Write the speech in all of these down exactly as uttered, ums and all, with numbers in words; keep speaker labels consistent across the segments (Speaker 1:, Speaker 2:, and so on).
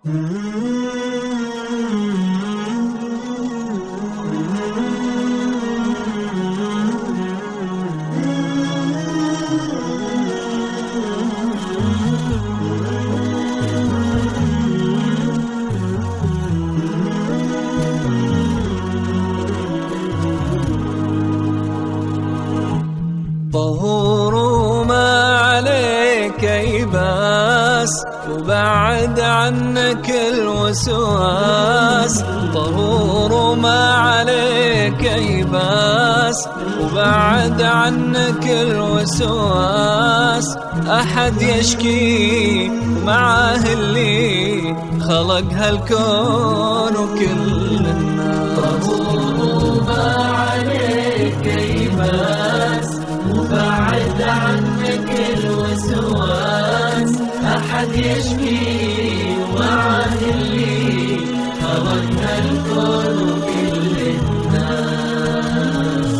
Speaker 1: طهور وما عليك يباس وبعد عنك الوسواس. طهور وما عليك يباس وبعد عنك الوسواس. أحد يشكي معاه اللي خلق هالكون وكل الناس.
Speaker 2: طهور وما عليك يباس وبعد عنك الوسواس. أحد يشكي معاه اللي خلق الكون وكل الناس.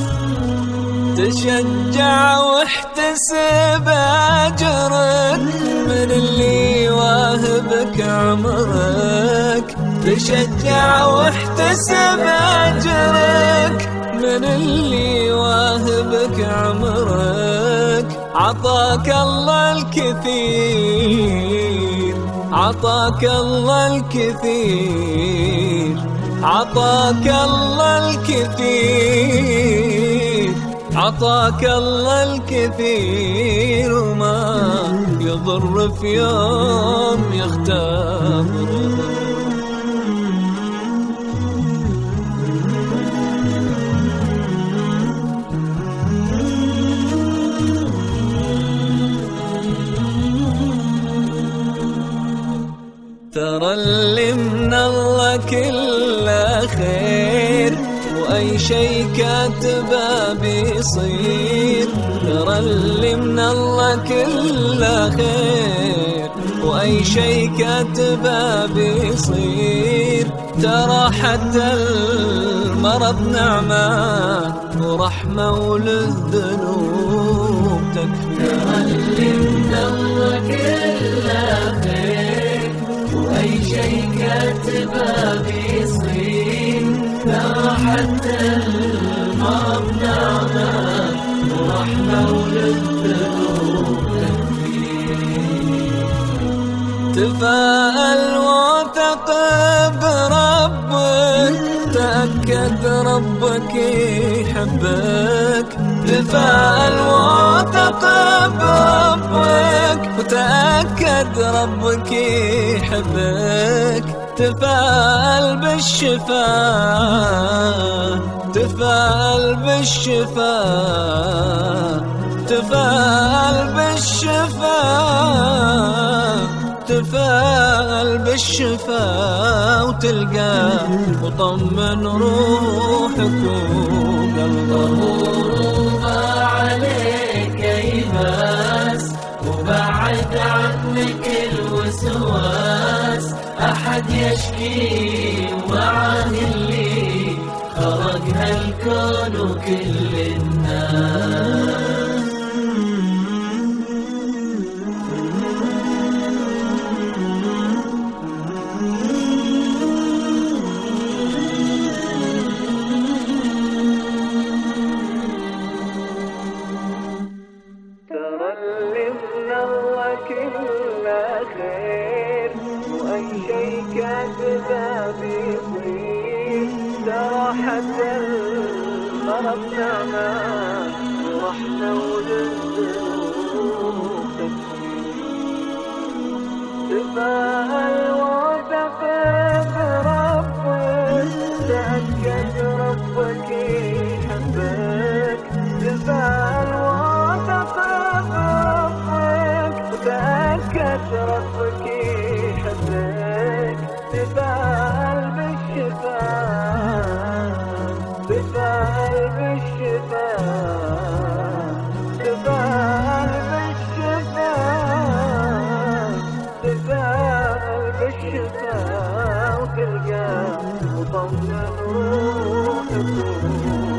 Speaker 1: تشجع واحتسب أجرك من اللي واهبك عمرك. تشجع واحتسب أجرك من اللي واهبك عمرك. عطاك الله الكثير، عطاك الله الكثير، عطاك الله الكثير، عطاك الله الكثير. وما يضر في يوم يختبر. ترى اللي من الله كله خير وأي شي كاتبه بيصير. ترى اللي من الله كله خير وأي شي كاتبه بيصير. ترى حتى المرض نعمة ورحمة وللذنوب تكفي.
Speaker 2: ترى اللي من الله كله خير وأي شي كاتبه بيصير. ترى حتى المرض نعمة ورحمة وللذنوب تكفي.
Speaker 1: تفاءل وثق بربك، تأكد ربك يحبك. تفاءل وثق بربك وتأكد ربك يحبك. تفاءل بالشفاء، تفاءل بالشفاء، تفاءل بالشفاء، تفاءل بالشفاء وتلقاه وطمن روحك وقلبك.
Speaker 2: طهور وما عليك يباس وبعد عنك الوسواس. أحد يشكي معاه اللي خلق هالكون وكل الناس.
Speaker 1: ترى اللي من الله كله خير وأي شي كاتبه بيصير. ترى حتى المرض نعمة ورحمة وللذنوب تكفي. تفاءل وثق بربك، تأكد ربك يحبك. تفاءل وثق بربك وتأكد ربك يحبك. تفاءل بالشفاء، تفاءل بالشفاء، تفاءل بالشفاء، تفاءل بالشفاء وتلقاه وطمن روحك.